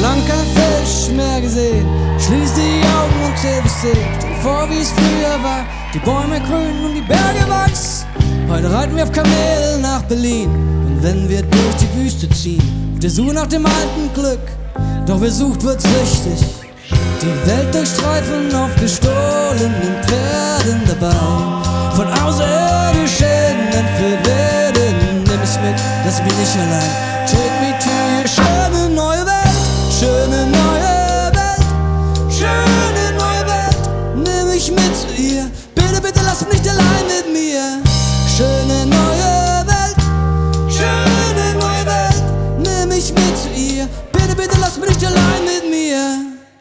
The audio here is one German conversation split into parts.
lang kein Fisch mehr gesehen. Schließ die Augen und zähl bis 10. Stell dir vor, wie es früher war. Die Bäume grün und die Berge weiß. Heute reiten wir auf Kamelen nach Berlin. Und wenn wir durch die Wüste ziehen, auf der Suche nach dem alten Glück. Doch wer sucht, wird süchtig. Die Welt durchstreifen auf gestohlenen Pferden dabei. Von Außerirdischen entführt werden. Nimm mich mit, lass mich nicht allein. Take me to your schöne neue Welt. Schöne neue Welt. Schöne neue Welt. Nimm mich mit zu ihr. Bitte, bitte lass mich nicht allein mit mir. Schöne neue Welt. Schöne neue Welt. Nimm mich mit zu ihr. Bitte, bitte lass mich nicht allein mit mir.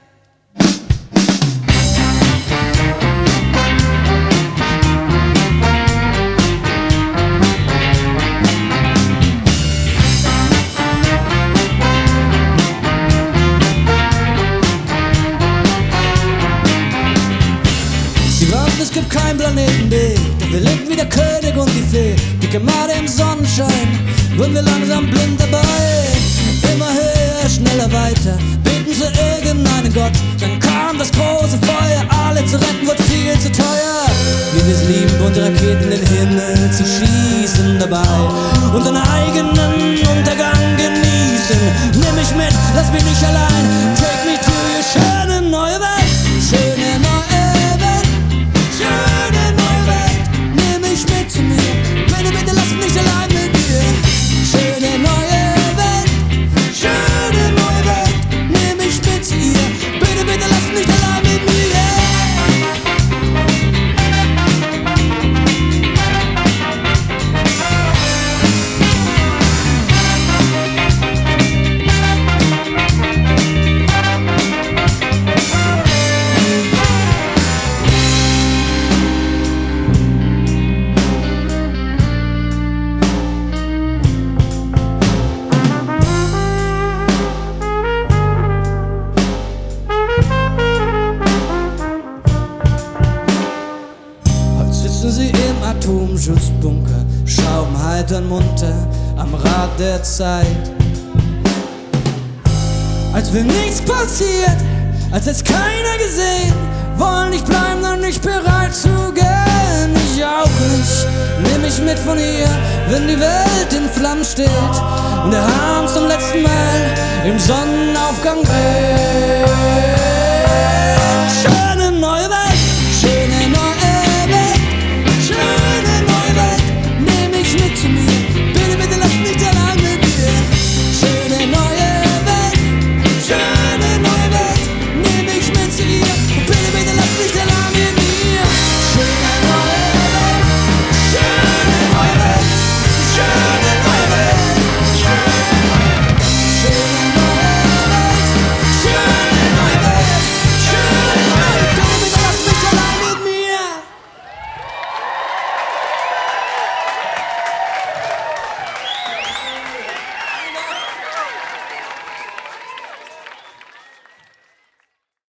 Es gibt keinen Planeten B, doch wir leben wie der König und die Fee. Dicke Made im Sonnenschein, wurden wir langsam blind dabei. Immer höher, schneller weiter, beten zu irgendeinem Gott. Dann kam das große Feuer, alle zu retten wird viel zu teuer. Wie wir es lieben, bunte Raketen in den Himmel zu schießen dabei. Unseren eigenen Untergang genießen. Nimm mich mit, lass mich nicht allein. Take me to your schöne neue Welt. Schöne neue Welt. Schöne neue Welt, nimm mich mit zu mir. Bitte, bitte lass mich nicht allein mit dir. Schöne neue Welt, schöne neue Welt, nimm mich mit zu ihr. Bitte, bitte lass mich nicht allein mit mir. Sie im Atomschutzbunker, schrauben heiter und munter am Rad der Zeit. Als wäre nichts passiert, als hätt's keiner gesehen, wollen nicht bleiben, dann nicht bereit zu gehen. Ich auch nicht, nimm mich mit von hier, wenn die Welt in Flammen steht und der Hahn zum letzten Mal im Sonnenaufgang weht.